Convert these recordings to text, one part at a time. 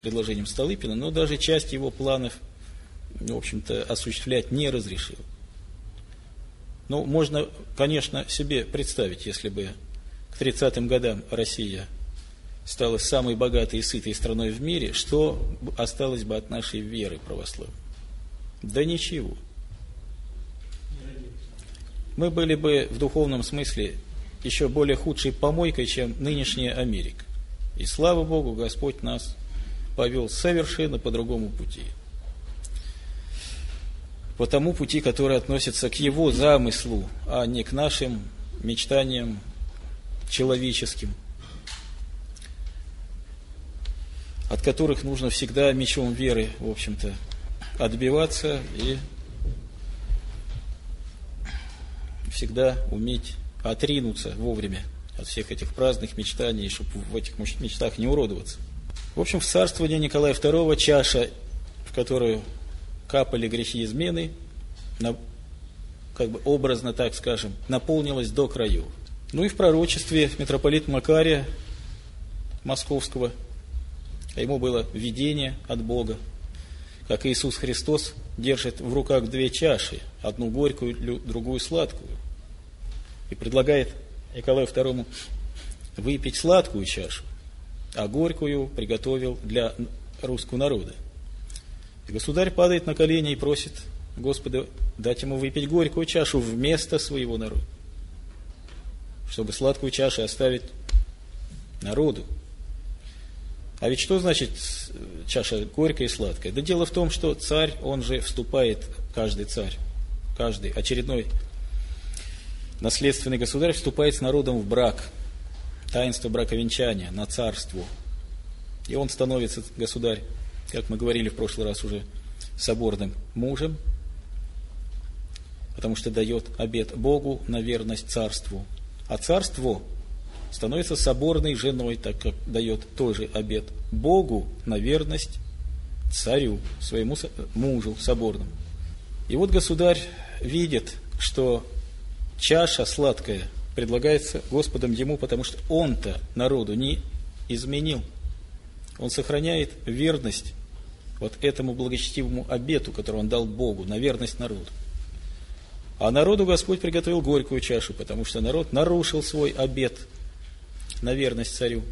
предложением Столыпина, но даже часть его планов, в общем-то, осуществлять не разрешил. Ну, можно, конечно, себе представить, если бы к 30-м годам Россия стала самой богатой и сытой страной в мире, что осталось бы от нашей веры православной? Да ничего. Мы были бы в духовном смысле еще более худшей помойкой, чем нынешняя Америка. И слава Богу, Господь нас повел совершенно по другому пути. По тому пути, который относится к Его замыслу, а не к нашим мечтаниям человеческим, от которых нужно всегда мечом веры, в общем-то, отбиваться и всегда уметь отринуться вовремя от всех этих праздных мечтаний, чтобы в этих мечтах не уродоваться. В общем, в царствовании Николая II чаша, в которую капали грехи измены, как бы образно так скажем, наполнилась до краев. Ну и в пророчестве митрополита Макария Московского, а ему было видение от Бога, как Иисус Христос держит в руках две чаши, одну горькую, другую сладкую, и предлагает Николаю II выпить сладкую чашу, а горькую приготовил для русского народа. И государь падает на колени и просит Господа дать ему выпить горькую чашу вместо своего народа, чтобы сладкую чашу оставить народу. А ведь что значит чаша горькая и сладкая? Да дело в том, что царь, он же вступает, каждый царь, каждый очередной наследственный государь вступает с народом в брак, таинство браковенчания на царство. И он становится, государь, как мы говорили в прошлый раз уже, соборным мужем, потому что дает обет Богу на верность царству. А царство становится соборной женой, так как дает тоже обет Богу на верность царю, своему мужу соборному. И вот государь видит, что чаша сладкая предлагается Господом ему, потому что он-то народу не изменил. Он сохраняет верность вот этому благочестивому обету, который он дал Богу, на верность народу. А народу Господь приготовил горькую чашу, потому что народ нарушил свой обет на верность царю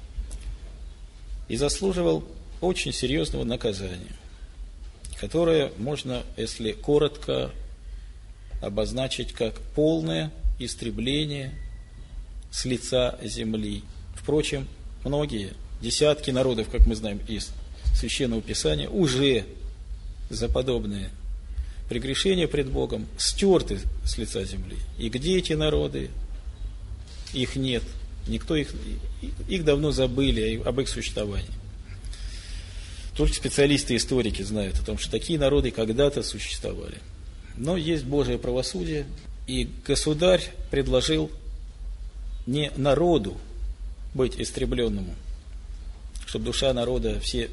и заслуживал очень серьезного наказания, которое можно, если коротко, обозначить как полное истребление с лица земли. Впрочем, многие, десятки народов, как мы знаем из Священного Писания, уже за подобные прегрешения пред Богом стерты с лица земли. И где эти народы? Их нет. Никто их давно забыли об их существовании. Только специалисты и историки знают о том, что такие народы когда-то существовали. Но есть Божие правосудие, и государь предложил не народу быть истребленному, чтобы душа народа, все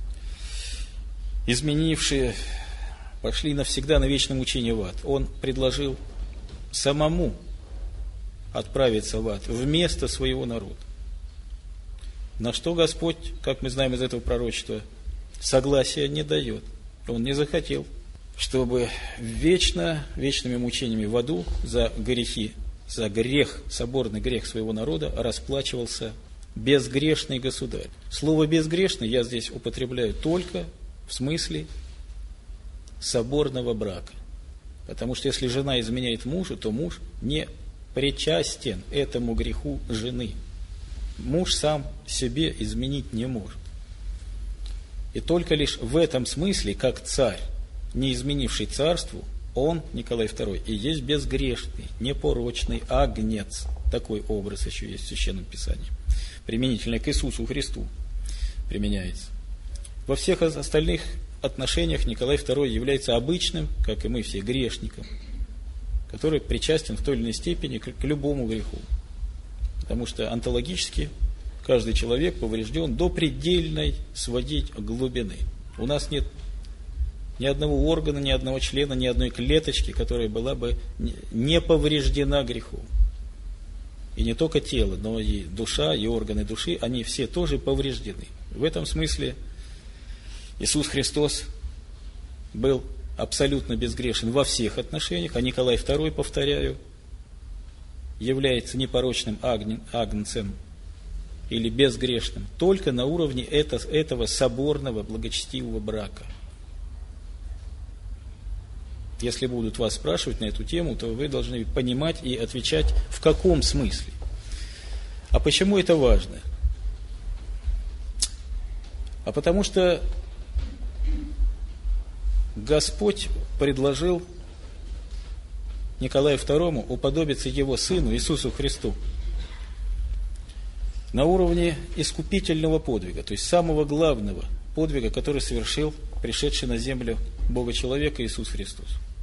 изменившие, пошли навсегда на вечное мучение в ад. Он предложил самому отправиться в ад вместо своего народа. На что Господь, как мы знаем из этого пророчества, согласия не дает. Он не захотел, чтобы вечными мучениями в аду за грехи, за грех, соборный грех своего народа расплачивался безгрешный государь. Слово «безгрешный» я здесь употребляю только в смысле соборного брака. Потому что если жена изменяет мужу, то муж не причастен этому греху жены. Муж сам себе изменить не может. И только лишь в этом смысле, как царь, не изменивший царству, он, Николай II, и есть безгрешный, непорочный агнец. Такой образ еще есть в Священном Писании. Применительно к Иисусу Христу применяется. Во всех остальных отношениях Николай II является обычным, как и мы все, грешником, который причастен в той или иной степени к любому греху. Потому что онтологически каждый человек поврежден до предельной сводить глубины. У нас нет ни одного органа, ни одного члена, ни одной клеточки, которая была бы не повреждена грехом. И не только тело, но и душа, и органы души, они все тоже повреждены. В этом смысле Иисус Христос был абсолютно безгрешен во всех отношениях, а Николай II, повторяю, является непорочным агнцем или безгрешным только на уровне этого соборного благочестивого брака. Если будут вас спрашивать на эту тему, то вы должны понимать и отвечать, в каком смысле. А почему это важно? А потому что Господь предложил Николаю II уподобиться его сыну Иисусу Христу на уровне искупительного подвига, то есть самого главного подвига, который совершил пришедший на землю Бога-человека Иисус Христос.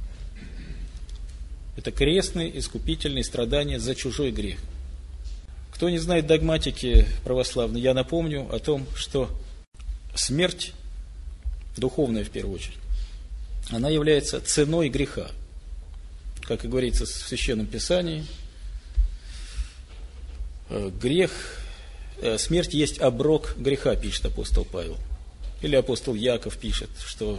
Это крестные искупительные страдания за чужой грех. Кто не знает догматики православной, я напомню о том, что смерть, духовная в первую очередь, она является ценой греха. Как и говорится в Священном Писании, смерть есть оброк греха, пишет апостол Павел. Или апостол Яков пишет, что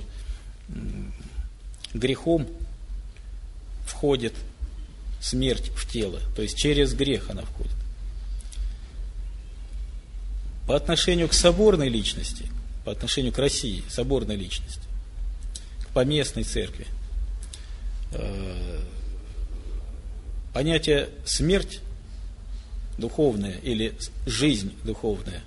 грехом входит смерть в тело, то есть через грех она входит. По отношению к соборной личности, по отношению к России, соборной личности, к поместной церкви, понятие смерть духовная или жизнь духовная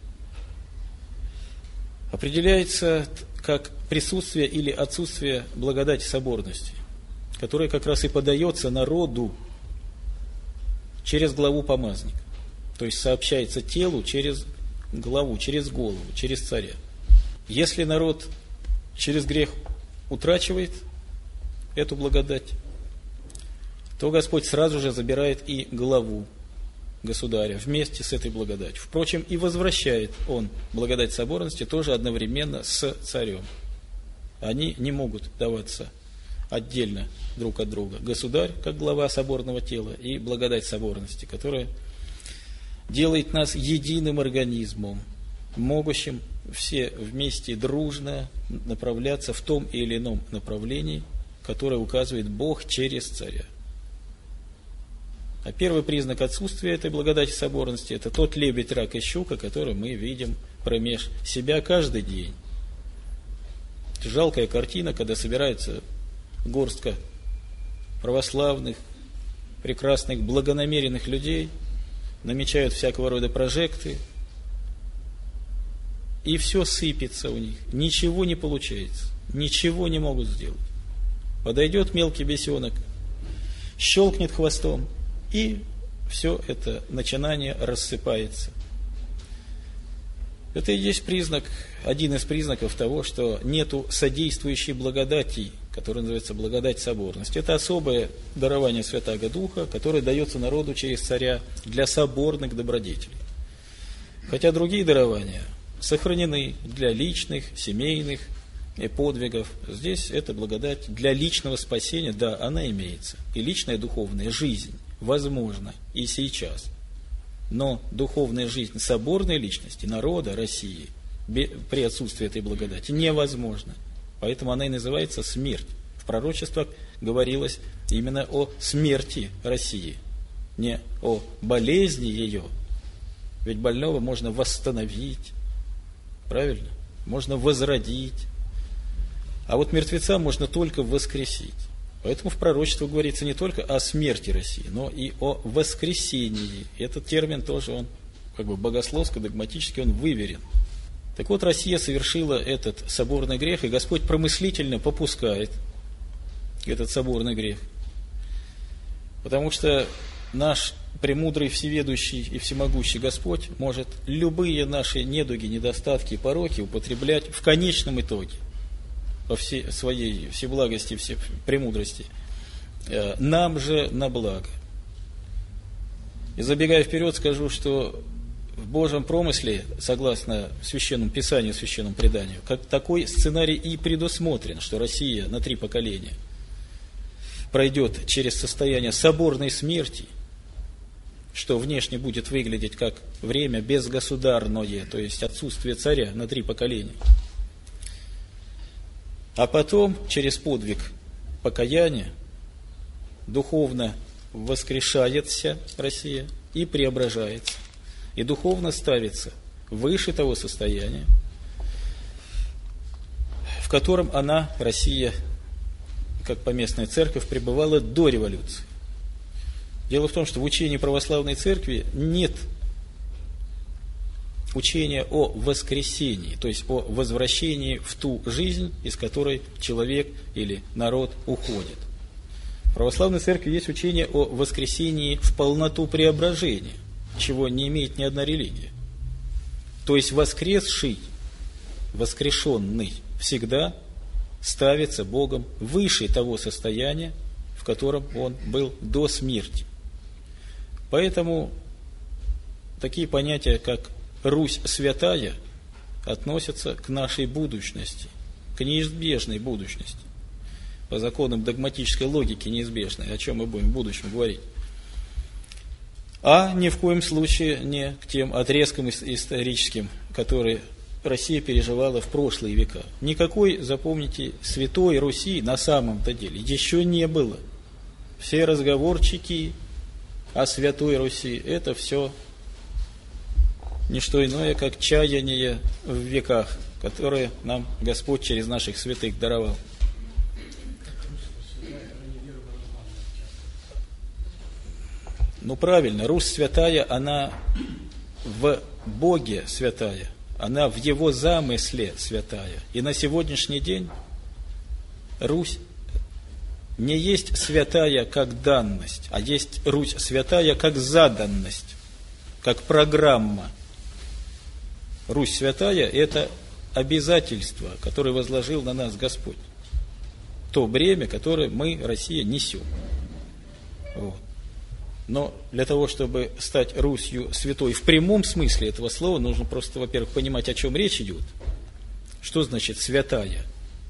определяется как присутствие или отсутствие благодати соборности, которая как раз и подается народу через главу помазника, то есть сообщается телу через главу, через голову, через царя. Если народ через грех утрачивает эту благодать, то Господь сразу же забирает и главу государя вместе с этой благодатью. Впрочем, и возвращает он благодать соборности тоже одновременно с царем. Они не могут даваться отдельно друг от друга. Государь, как глава соборного тела, и благодать соборности, которая делает нас единым организмом, могущим все вместе дружно направляться в том или ином направлении, которое указывает Бог через царя. А первый признак отсутствия этой благодати соборности – это тот лебедь, рак и щука, который мы видим промеж себя каждый день. Жалкая картина, когда собирается горстка православных, прекрасных, благонамеренных людей, намечают всякого рода прожекты, и все сыпется у них, ничего не получается, ничего не могут сделать. Подойдет мелкий бесенок, щелкнет хвостом, и все это начинание рассыпается. Это и есть признак, один из признаков того, что нету содействующей благодати, которая называется благодать соборности. Это особое дарование Святаго Духа, которое дается народу через царя для соборных добродетелей. Хотя другие дарования сохранены для личных, семейных подвигов. Здесь эта благодать для личного спасения, да, она имеется. И личная духовная жизнь возможна и сейчас. Но духовная жизнь соборной личности, народа России, при отсутствии этой благодати, невозможна. Поэтому она и называется смерть. В пророчествах говорилось именно о смерти России, не о болезни ее. Ведь больного можно восстановить, правильно? Можно возродить. А вот мертвеца можно только воскресить. Поэтому в пророчестве говорится не только о смерти России, но и о воскресении. Этот термин тоже, он как бы богословско-догматически, он выверен. Так вот, Россия совершила этот соборный грех, и Господь промыслительно попускает этот соборный грех. Потому что наш премудрый, всеведущий и всемогущий Господь может любые наши недуги, недостатки и пороки употреблять в конечном итоге по всей своей всеблагости, всей премудрости, нам же на благо. И забегая вперед, скажу, что в Божьем промысле, согласно Священному Писанию, Священному преданию, как такой сценарий и предусмотрен, что Россия на 3 поколения пройдет через состояние соборной смерти, что внешне будет выглядеть как время безгосударное, то есть отсутствие царя на 3 поколения. А потом, через подвиг покаяния, духовно воскрешается Россия и преображается. И духовно ставится выше того состояния, в котором она, Россия, как поместная церковь, пребывала до революции. Дело в том, что в учении православной церкви нет учения о воскресении, то есть о возвращении в ту жизнь, из которой человек или народ уходит. В православной церкви есть учение о воскресении в полноту преображения, чего не имеет ни одна религия. То есть воскресший, воскрешенный всегда ставится Богом выше того состояния, в котором он был до смерти. Поэтому такие понятия, как Русь святая, относятся к нашей будущности, к неизбежной будущности, по законам догматической логики неизбежной, о чем мы будем в будущем говорить. А ни в коем случае не к тем отрезкам историческим, которые Россия переживала в прошлые века. Никакой, запомните, святой Руси на самом-то деле еще не было. Все разговорчики о святой Руси – это все не что иное, как чаяние в веках, которые нам Господь через наших святых даровал. Ну правильно, Русь святая, она в Боге святая, она в Его замысле святая. И на сегодняшний день Русь не есть святая как данность, а есть Русь святая как заданность, как программа. Русь святая – это обязательство, которое возложил на нас Господь. То бремя, которое мы, Россия, несем. Вот. Но для того, чтобы стать Русью святой в прямом смысле этого слова, нужно просто, во-первых, понимать, о чем речь идет. Что значит святая?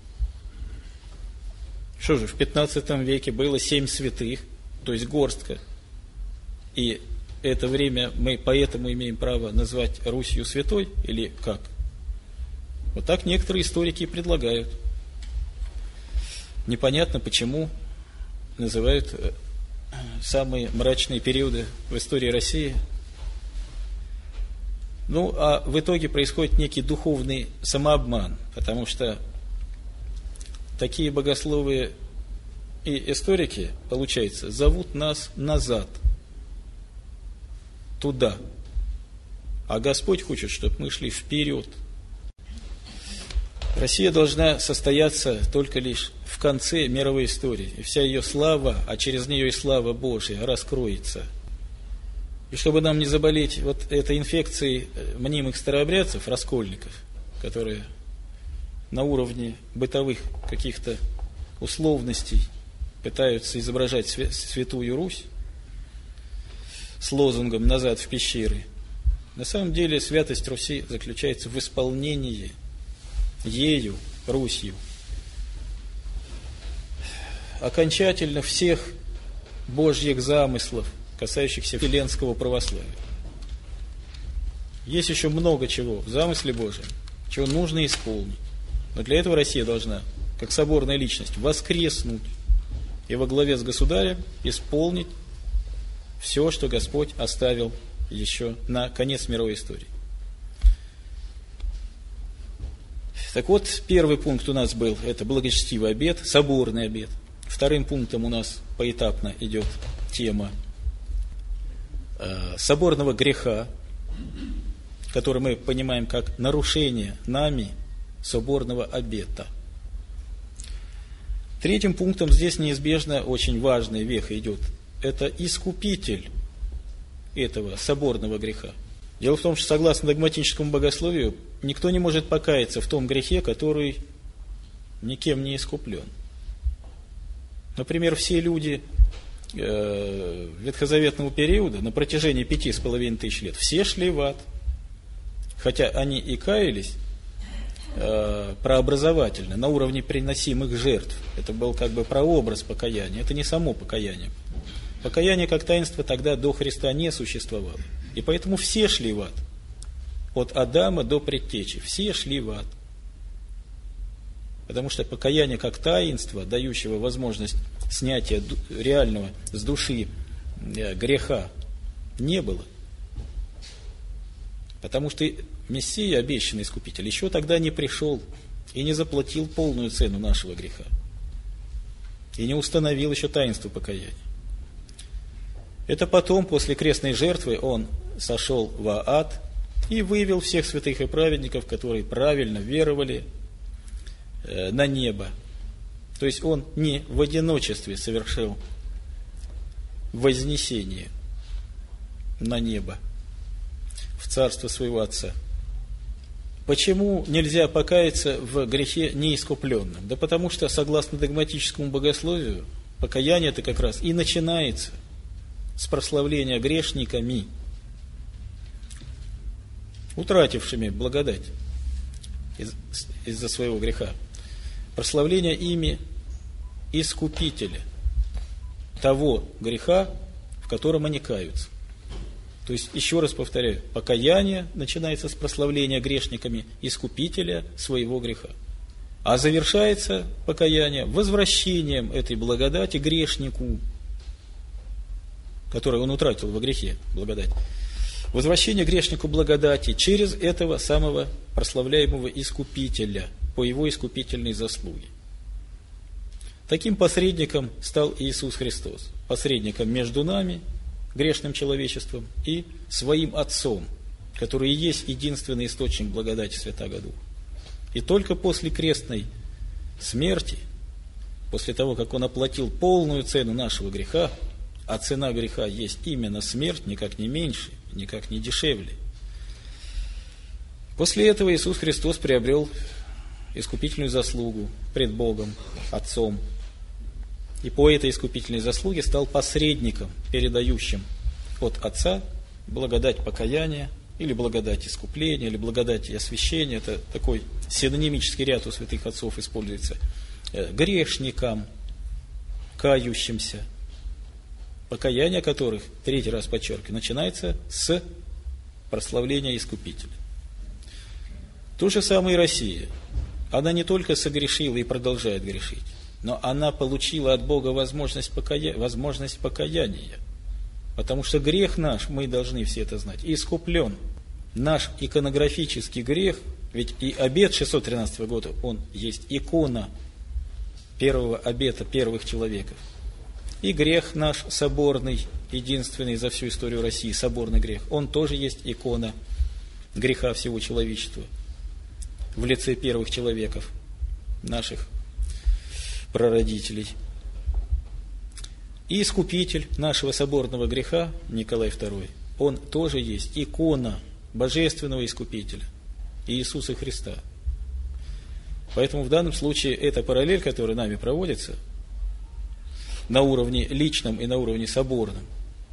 Что же, в 15 веке было 7 святых, то есть горстка. И это время мы поэтому имеем право назвать Русью святой или как? Вот так некоторые историки предлагают. Непонятно, почему называют самые мрачные периоды в истории России. Ну, а в итоге происходит некий духовный самообман, потому что такие богословы и историки, получается, зовут нас назад, туда. А Господь хочет, чтобы мы шли вперед. Россия должна состояться только лишь в конце мировой истории. И вся ее слава, а через нее и слава Божия раскроется. И чтобы нам не заболеть вот этой инфекцией мнимых старообрядцев, раскольников, которые на уровне бытовых каких-то условностей пытаются изображать святую Русь с лозунгом «назад в пещеры». На самом деле святость Руси заключается в исполнении ею, Русью, окончательно всех Божьих замыслов, касающихся вселенского православия. Есть еще много чего в замысле Божьем, чего нужно исполнить. Но для этого Россия должна, как соборная личность, воскреснуть и во главе с государем исполнить все, что Господь оставил еще на конец мировой истории. Так вот, первый пункт у нас был, это благочестивый обет, соборный обет. Вторым пунктом у нас поэтапно идет тема соборного греха, который мы понимаем как нарушение нами соборного обета. Третьим пунктом здесь неизбежно очень важная веха идет. Это искупитель этого соборного греха. Дело в том, что согласно догматическому богословию, никто не может покаяться в том грехе, который никем не искуплен. Например, все люди ветхозаветного периода на протяжении 5500 лет все шли в ад. Хотя они и каялись прообразовательно, на уровне приносимых жертв. Это был как бы прообраз покаяния, это не само покаяние. Покаяние как таинство тогда до Христа не существовало. И поэтому все шли в ад. От Адама до предтечи. Все шли в ад. Потому что покаяние как таинство, дающего возможность снятия реального с души греха, не было. Потому что Мессия, обещанный Искупитель, еще тогда не пришел и не заплатил полную цену нашего греха. И не установил еще таинство покаяния. Это потом, после крестной жертвы, он сошел в ад и вывел всех святых и праведников, которые правильно веровали, на небо. То есть он не в одиночестве совершил вознесение на небо, в царство своего Отца. Почему нельзя покаяться в грехе неискупленном? Да потому что, согласно догматическому богословию, покаяние это как раз и начинается с прославления грешниками, утратившими благодать из-за своего греха. Прославление ими Искупителя, того греха, в котором они каются. То есть, еще раз повторяю, покаяние начинается с прославления грешниками Искупителя своего греха. А завершается покаяние возвращением этой благодати грешнику, который он утратил во грехе, благодать. Возвращение грешнику благодати через этого самого прославляемого Искупителя по его искупительной заслуге. Таким посредником стал Иисус Христос. Посредником между нами, грешным человечеством, и своим Отцом, который и есть единственный источник благодати Святаго Духа. И только после крестной смерти, после того, как Он оплатил полную цену нашего греха, а цена греха есть именно смерть, никак не меньше, никак не дешевле. После этого Иисус Христос приобрел искупительную заслугу пред Богом, Отцом. И по этой искупительной заслуге стал посредником, передающим от Отца благодать покаяния, или благодать искупления, или благодать освящения. Это такой синонимический ряд у святых отцов используется. Грешникам, кающимся, покаяние которых, третий раз подчеркиваю, начинается с прославления Искупителя. То же самое и Россия. Она не только согрешила и продолжает грешить, но она получила от Бога возможность покаяния. Потому что грех наш, мы должны все это знать, искуплен. Наш иконографический грех, ведь и обет 613 года, он есть икона первого обета первых человеков. И грех наш соборный, единственный за всю историю России, соборный грех, он тоже есть икона греха всего человечества в лице первых человеков, наших прародителей. И искупитель нашего соборного греха, Николай II, он тоже есть икона божественного искупителя, Иисуса Христа. Поэтому в данном случае эта параллель, которая нами проводится, на уровне личном и на уровне соборном,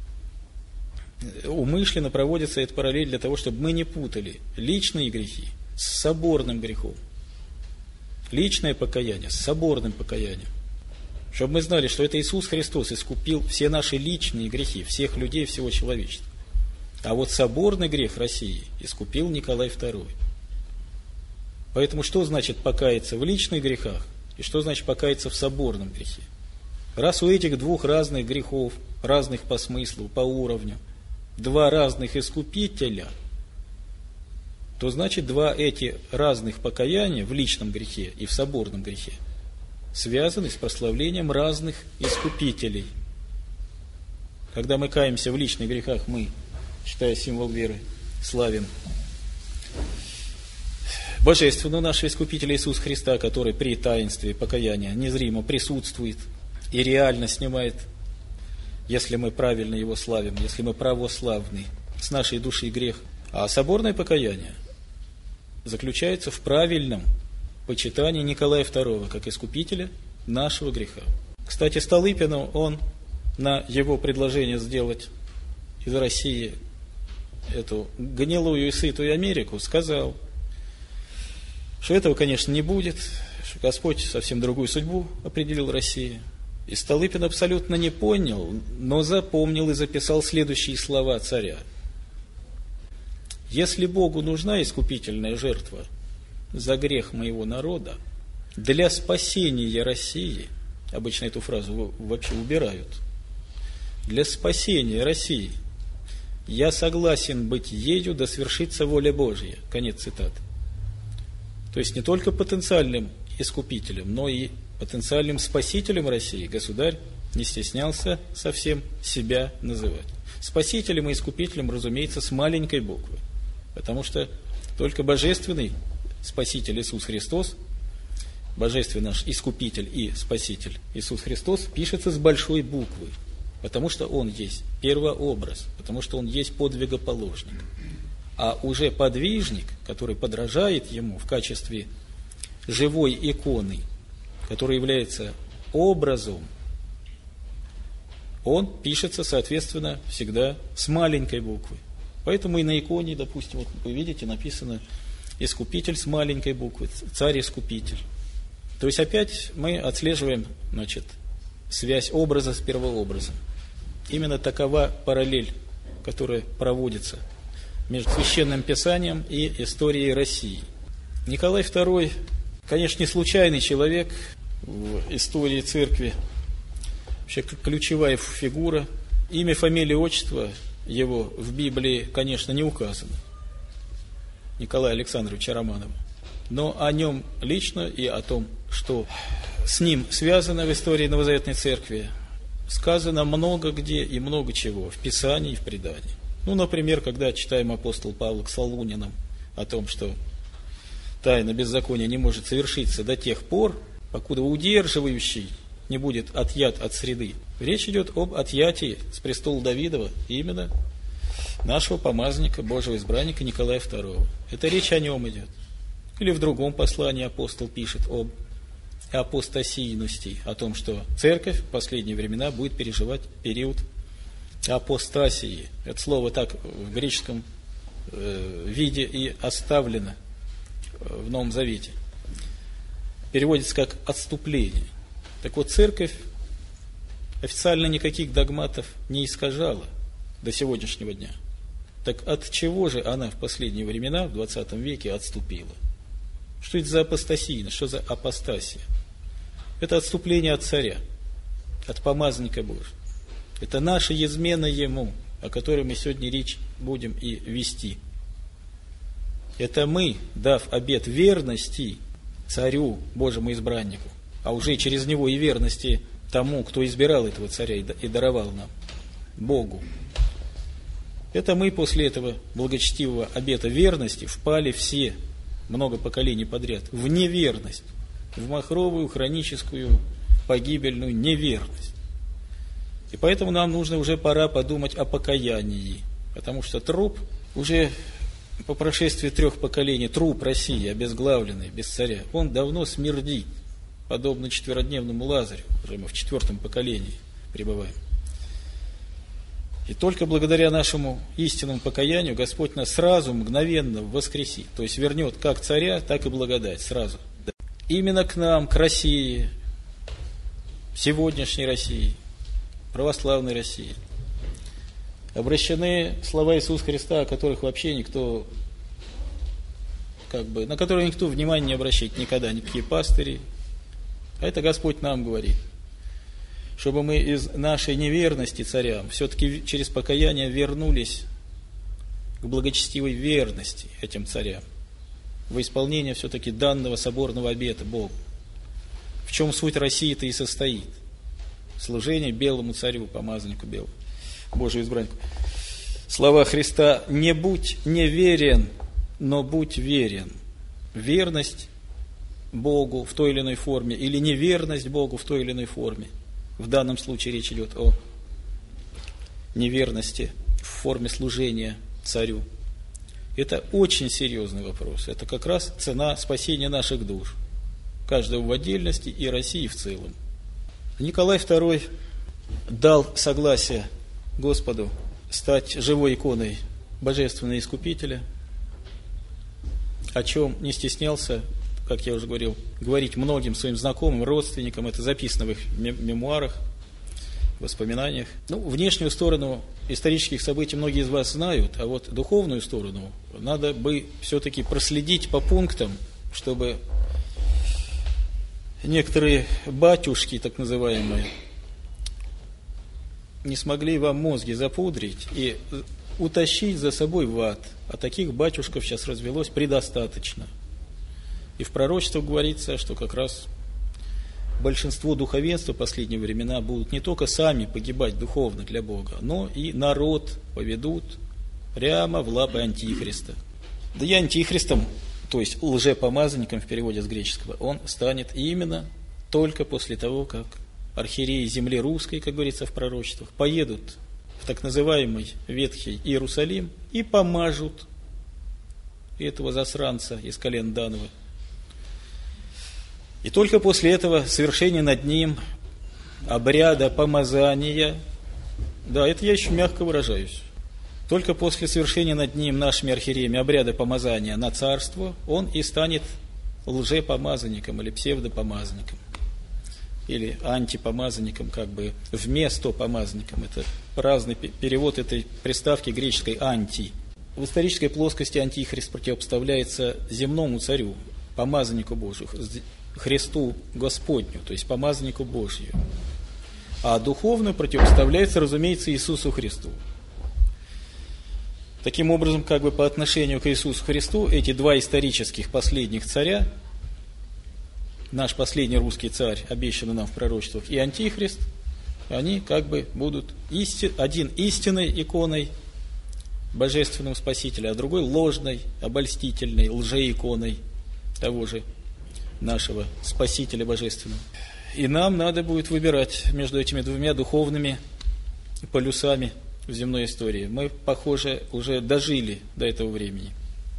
умышленно проводится эта параллель для того, чтобы мы не путали личные грехи с соборным грехом. Личное покаяние с соборным покаянием. Чтобы мы знали, что это Иисус Христос искупил все наши личные грехи, всех людей, всего человечества. А вот соборный грех России искупил Николай II. Поэтому что значит покаяться в личных грехах и что значит покаяться в соборном грехе? Раз у этих двух разных грехов, разных по смыслу, по уровню, два разных искупителя, то значит два эти разных покаяния в личном грехе и в соборном грехе связаны с прославлением разных искупителей. Когда мы каемся в личных грехах, мы, читая символ веры, славим божественного нашего искупителя Иисуса Христа, который при таинстве покаяния незримо присутствует и реально снимает, если мы правильно его славим, если мы православны, с нашей души грех. А соборное покаяние заключается в правильном почитании Николая II как искупителя нашего греха. Кстати, Столыпину он на его предложение сделать из России эту гнилую и сытую Америку сказал, что этого, конечно, не будет, что Господь совсем другую судьбу определил России. И Столыпин абсолютно не понял, но запомнил и записал следующие слова царя. Если Богу нужна искупительная жертва за грех моего народа, для спасения России, обычно эту фразу вообще убирают, для спасения России я согласен быть ею, да свершится воля Божья. Конец цитаты. То есть не только потенциальным искупителем, но и потенциальным спасителем России государь не стеснялся совсем себя называть. Спасителем и искупителем, разумеется, с маленькой буквы. Потому что только божественный Спаситель Иисус Христос, божественный наш искупитель и спаситель Иисус Христос, пишется с большой буквы. Потому что Он есть первообраз, потому что Он есть подвигоположник. А уже подвижник, который подражает Ему в качестве живой иконы, который является образом, он пишется, соответственно, всегда с маленькой буквы. Поэтому и на иконе, допустим, вот вы видите, написано «Искупитель» с маленькой буквы, «Царь-искупитель». То есть опять мы отслеживаем, связь образа с первообразом. Именно такова параллель, которая проводится между Священным Писанием и историей России. Николай II, конечно, не случайный человек в истории церкви, вообще ключевая фигура. Имя, фамилия, отчество его в Библии, конечно, не указано. Николая Александровича Романова. Но о нем лично и о том, что с ним связано в истории Новозаветной Церкви, сказано много где и много чего в Писании и в предании. Например, когда читаем апостол Павла к Солунянам о том, что тайна беззакония не может совершиться до тех пор, покуда удерживающий не будет отъят от среды. Речь идет об отъятии с престола Давидова именно нашего помазанника, Божьего избранника Николая II. Это речь о нем идет. Или в другом послании апостол пишет об апостасийности, о том, что церковь в последние времена будет переживать период апостасии. Это слово так в греческом виде и оставлено в Новом Завете. Переводится как отступление. Так вот, церковь официально никаких догматов не искажала до сегодняшнего дня. Так от чего же она в последние времена, в 20 веке, отступила? Что это за апостасийность? Что за апостасия? Это отступление от царя, от помазанника Божьего. Это наша измена Ему, о которой мы сегодня речь будем и вести. Это мы, дав обет верности царю, Божьему избраннику, а уже через него и верности тому, кто избирал этого царя и даровал нам, Богу. Это мы после этого благочестивого обета верности впали все, много поколений подряд, в неверность, в махровую, хроническую, погибельную неверность. И поэтому нам нужно уже пора подумать о покаянии, потому что труп, уже по прошествии 3 поколений, труп России, обезглавленный, без царя, он давно смердит, подобно 4-дневному Лазарю, уже мы в 4 поколении пребываем. И только благодаря нашему истинному покаянию Господь нас сразу, мгновенно воскресит, то есть вернет как царя, так и благодать сразу. Именно к нам, к России, сегодняшней России, православной России, обращены слова Иисуса Христа, о которых вообще никто, на которые никто внимания не обращает никогда, никакие пастыри. А это Господь нам говорит, чтобы мы из нашей неверности царям все-таки через покаяние вернулись к благочестивой верности этим царям, во исполнение все-таки данного соборного обета Богу. В чем суть России-то и состоит? Служение белому царю, помазаннику белому, Божию избраннику. Слова Христа: «Не будь неверен, но будь верен». Верность Богу в той или иной форме, или неверность Богу в той или иной форме. В данном случае речь идет о неверности в форме служения царю. Это очень серьезный вопрос. Это как раз цена спасения наших душ, каждого в отдельности и России в целом. Николай II дал согласие Господу стать живой иконой Божественного Искупителя, о чем не стеснялся, как я уже говорил, говорить многим своим знакомым, родственникам. Это записано в их мемуарах, воспоминаниях. Внешнюю сторону исторических событий многие из вас знают, а вот духовную сторону надо бы все-таки проследить по пунктам, чтобы некоторые батюшки, так называемые, не смогли вам мозги запудрить и утащить за собой в ад. А таких батюшков сейчас развелось предостаточно. И в пророчестве говорится, что как раз большинство духовенства в последние времена будут не только сами погибать духовно для Бога, но и народ поведут прямо в лапы Антихриста. Да и Антихристом, то есть лжепомазанником в переводе с греческого, он станет именно только после того, как архиереи земли русской, как говорится в пророчествах, поедут в так называемый Ветхий Иерусалим и помажут этого засранца из колен Данова. И только после этого совершения над ним обряда помазания, да, это я еще мягко выражаюсь, только после совершения над ним нашими архиереями обряда помазания на царство, он и станет лжепомазанником или псевдопомазанником, или антипомазанником, как бы вместо помазанником. Это разный перевод этой приставки греческой «анти». В исторической плоскости антихрист противопоставляется земному царю, помазаннику Божию, Христу Господню, то есть помазаннику Божию. А духовно противопоставляется, разумеется, Иисусу Христу. Таким образом, как бы по отношению к Иисусу Христу, эти два исторических последних царя, наш последний русский царь, обещанный нам в пророчествах, и Антихрист, они как бы будут один истинной иконой Божественного Спасителя, а другой ложной, обольстительной, лжеиконой того же нашего Спасителя Божественного. И нам надо будет выбирать между этими двумя духовными полюсами в земной истории. Мы, похоже, уже дожили до этого времени.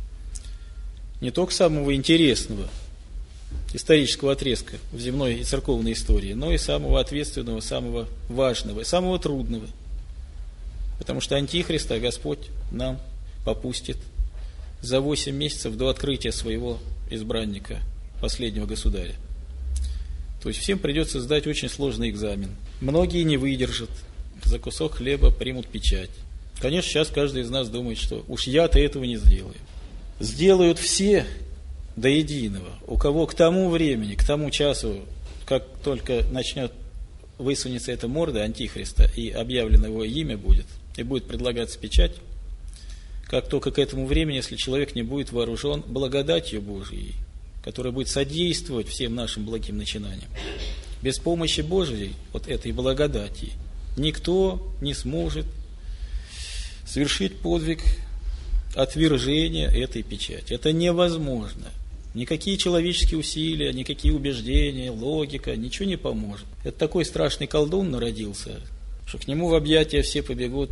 Не только самого интересного исторического отрезка в земной и церковной истории, но и самого ответственного, самого важного, самого трудного. Потому что Антихриста Господь нам попустит за 8 месяцев до открытия своего избранника, последнего государя. То есть всем придется сдать очень сложный экзамен. Многие не выдержат, за кусок хлеба примут печать. Конечно, сейчас каждый из нас думает, что уж я-то этого не сделаю. Сделают все до единого. У кого к тому времени, к тому часу, как только начнет высунется эта морда Антихриста и объявлено его имя будет, и будет предлагаться печать, как только к этому времени, если человек не будет вооружен благодатью Божией, которая будет содействовать всем нашим благим начинаниям. Без помощи Божией, вот этой благодати, никто не сможет совершить подвиг отвержения этой печати. Это невозможно. Никакие человеческие усилия, никакие убеждения, логика, ничего не поможет. Это такой страшный колдун народился, что к нему в объятия все побегут.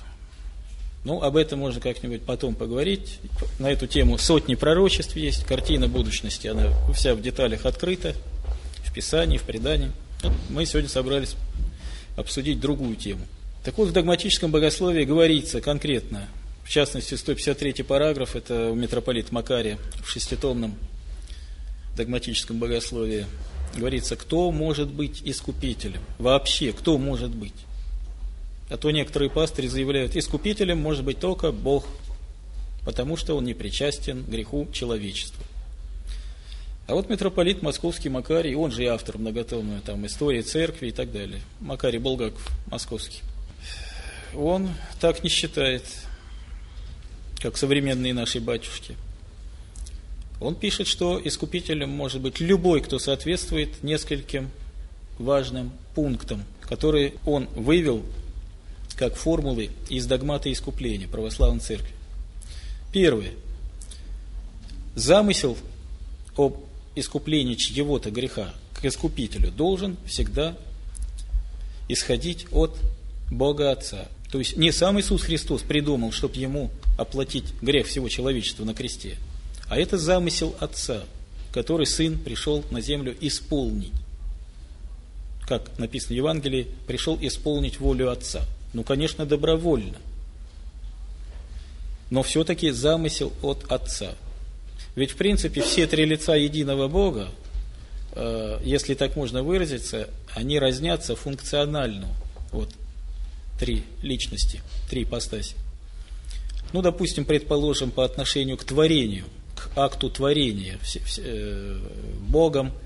Ну, об этом можно как-нибудь потом поговорить. На эту тему сотни пророчеств есть, картина будущности, она вся в деталях открыта, в Писании, в предании. Вот мы сегодня собрались обсудить другую тему. Так вот, в догматическом богословии говорится конкретно, в частности, 153 параграф, это у митрополита Макария в шеститомном догматическом богословии, говорится, кто может быть искупителем? Вообще, кто может быть? А то некоторые пастыри заявляют, искупителем может быть только Бог, потому что он не причастен к греху человечества. А вот митрополит Московский Макарий, он же и автор многотомной там истории церкви и так далее, Макарий Булгаков московский, он так не считает, как современные наши батюшки. Он пишет, что искупителем может быть любой, кто соответствует нескольким важным пунктам, которые он вывел как формулы из догмата искупления православной церкви. Первое. Замысел об искуплении чьего-то греха к искупителю должен всегда исходить от Бога Отца. То есть не сам Иисус Христос придумал, чтобы ему оплатить грех всего человечества на кресте, а это замысел Отца, который Сын пришел на землю исполнить. Как написано в Евангелии, пришел исполнить волю Отца. Ну, конечно, добровольно. Но все-таки замысел от Отца. Ведь, в принципе, все три лица единого Бога, если так можно выразиться, они разнятся функционально. Вот три личности, три ипостаси. Ну, допустим, предположим, по отношению к творению, к акту творения Богом